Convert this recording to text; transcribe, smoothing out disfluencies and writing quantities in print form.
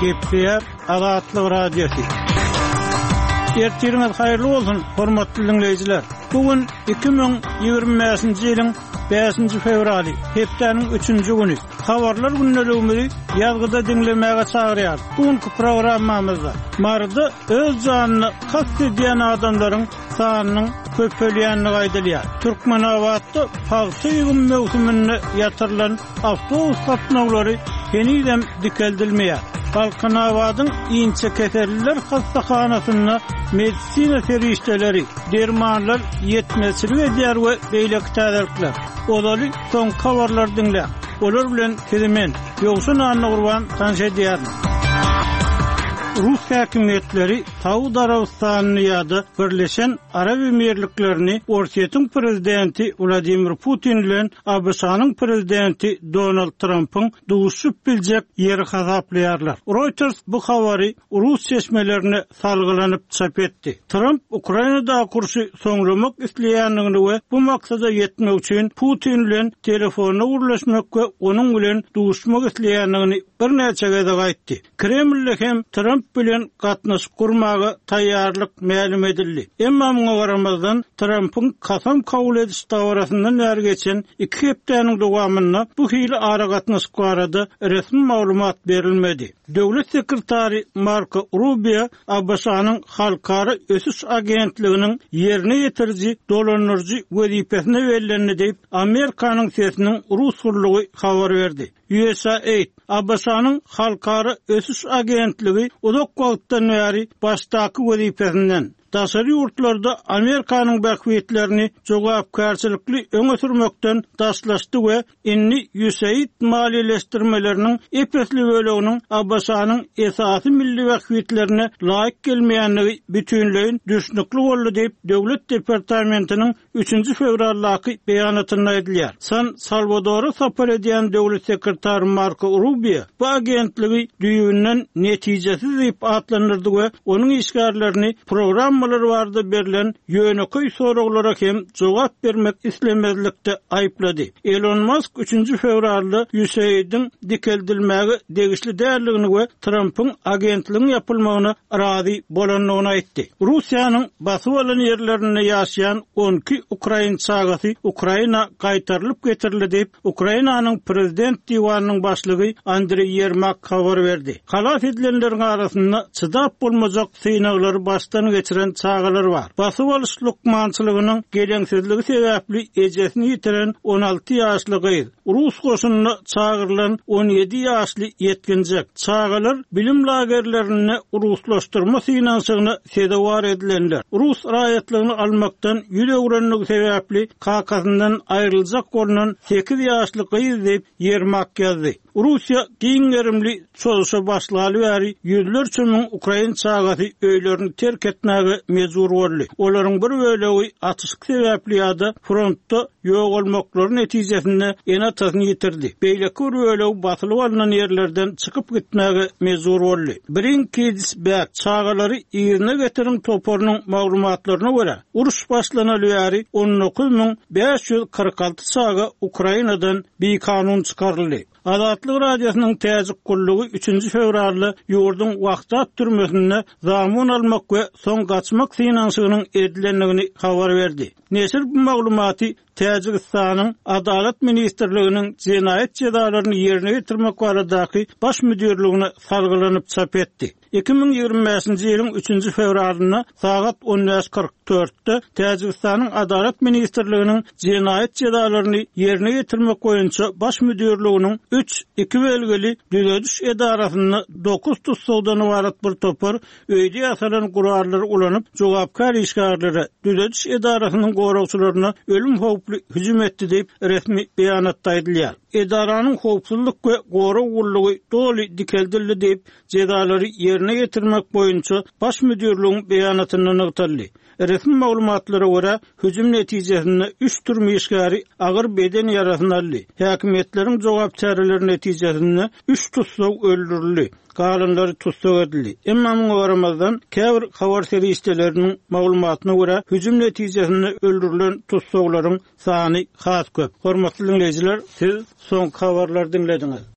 Kepler Azatlyk Radiosu. Ertiriniz hayırlı olsun, hormatly dinleyijiler. Bugün 2025-nji ýylyň 5-nji fevraly, hepdeniň 3-nji güni. Habarlar günneligimizi ýazgyda dinlemäge çagyrýar. Bugünkü programmamyzda marda öz janyny kast edýän adamlaryň sanynyň köpelýänini gaýdalýar. Türkmenawatda pagsy ýygyn mewsümine ýatyrylan awtobus gatnaşlary henüýdem dikeldilmeýär. Balkanawadyň inçe keserliler hastahanasyna medisina serişdeleri, dermanlar yetmezçilik edýär we beýleki täzelikler. Olary soň habarlar dinlä. Olar bilen kezemen, ýogsun anna gurban tanşedýär. Rus häkimetleri Saud Arabistanyny ýa-da Birleşen Arab Emirliklerini Orsiýetiň prezidenti Vladimir Putin bilen ABŞ-nyň prezidenti Donald Trump'yň duguşup biljek ýeri hasaplaýarlar. Reuters bu habary Rus seçmelerine salgylanyp çap etdi. Trump Ukrainada kurşy soňlamak isleýänligini we bu maksada ýetmek üçin Putin bilen telefonna urlaşmak we onuň bilen duguşmak isleýänligini birnäçe gede gaýtdy. Kreml hem Trump bilen gatnaşyp gurmagy taýýarlyk ma'lum edildi. Emma muňa garamazdan Trump'yň kasam kabul ediş dawarasyndan näre geçen 2 hepdeniň dowamyna bu hili ara gatnaşyp barada resmi maglumat berilmedi. Döwlet sekretary Marco Rubio ABŞ-nyň halkara ösüş agentliginiň ýerine ýetirji dolanyrjy wezipesine berilýänini diýip Amerikanyň sesiniň Rus hurlugy habar berdi. USAID ABŞ-nyň halkara ösüş agentligi uzak wagtdan beri başdaky wezipesinden daşary ýurtlarda Amerikanyň bähwetlerini jogapkarçylykly öňe sürmekden daşlaşdy we inni USAID maliýeleşdirmeleriniň epesli böleginiň ABŞ-nyň esasy milli bähwetlerine laýyk gelmeýänligi bütünleýin düşnükli boldy diýip Döwlet Departamentiniň 3-nji fevraldaky beýanatynda edilýär. San Salvador'a sapar edýän döwlet sekretary Marco Rubio bu agentligi düýünden netijesiz diýip atlandyrdy we onuň işgärlerini program barda berilen ýöneköy soraglara hem jogap bermek islemezlikde aýplady. Elon Musk 3-nji fevralda USAID'in dikeldilmäge degişli därligini we Trump'yň agentligiň ýapylmagyna razy bolanlygyny aýtdy. Russiýanyň basyp alan ýerlerinde ýaşaýan 12 Ukrain çagasy Ukraina gaýtarylyp getirildi diýip Ukrainanyň prezident diwanynyň başlygy Andrey Yermak habar berdi. Halat edilenleriň arasynda çydap bolmajak synaglary başdan geçiren çağalar var. Basyp alyş lukmançylygynyň geleňsizligi sebäpli ejesini ýitiren 16 ýaşly gyz, Rus goşunyna çağırılan 17 ýaşly ýetginjek çağalar bilim lagerlerine ruslaşdyrma synanşygyna sedewar edilenler. Rus raýatlygyny almakdan ýüregrenligi sebäpli kakasyndan aýryljak bolunan 8 ýaşly gyz diýip Yermak ýazdy. Russiýa giňerimli çolşa başlaly bäri ýüzlerçe müň Ukrain çagasy öýlerini terk etmäge mejbur boldy. Olaryň bir bölegi atyşyk sebäpli ýa-da frontda ýok bolmaklary netijesinde enatasyny ýitirdi. Beýleki bir bölegi batylyp alynan ýerlerden çykyp gitmäge mejbur boldy. Brinkensberg çagalary ýerine getiren toporunyň maglumatlaryna görä, uruş başlanaly bäri 19.546 çaga Ukrainadan bir kanun çykaryldy. Azatlyk Radiosynyň täzik gullugy 3-nji fevralda ýurdun wagtat türmesine zamun almak we soň gaçmak synanşygynyň edilenligini habar berdi. Nesir bu maglumaty Täjikistanyň Adalet Ministrliginiň jinayet jazalaryny ýerine ýetirmek baradaky baş müdürligine salgylanyp çap etdi. 2025-nji ýylyň 3-nji fevralyna saat 10:44-de Täjikistanyň Adalet Ministrliginiň jinayet jazalaryny ýerine ýetirmek boýunça baş müdürliginiň 3-2 belgili düzediş edarasyny 9 tutsagdan ibaret bir topar öýde ýasalan gurallar ulanyp jogapkar işgärlere düzediş edarasynyň goragçylaryna ölüm howply hüjüm etdi diýip resmi beýanatda aýdylýar. Edaranyň howpsuzlyk we gorag ullugy doly dikeldildi diýip jazalary ýerine ýetirmek boýunça baş müdürligiň beýanatyndan ýatyly. Resmi maglumatlara görä hüjüm netijesinde 3 türlü işgäri agyr beden ýarasyny aldy. Häkimetleriň jogap çäreleri netijesinde 3 tutsag öldürildi. Galanlary tutsag edildi. Emma muňa garamazdan käbir habar serişdeleriniň maglumatyna görä hüjüm netijesinde öldürilen tutsaglaryň sany has köp. Hormatly dinleyijiler, siz soň habarlar dinlediňiz.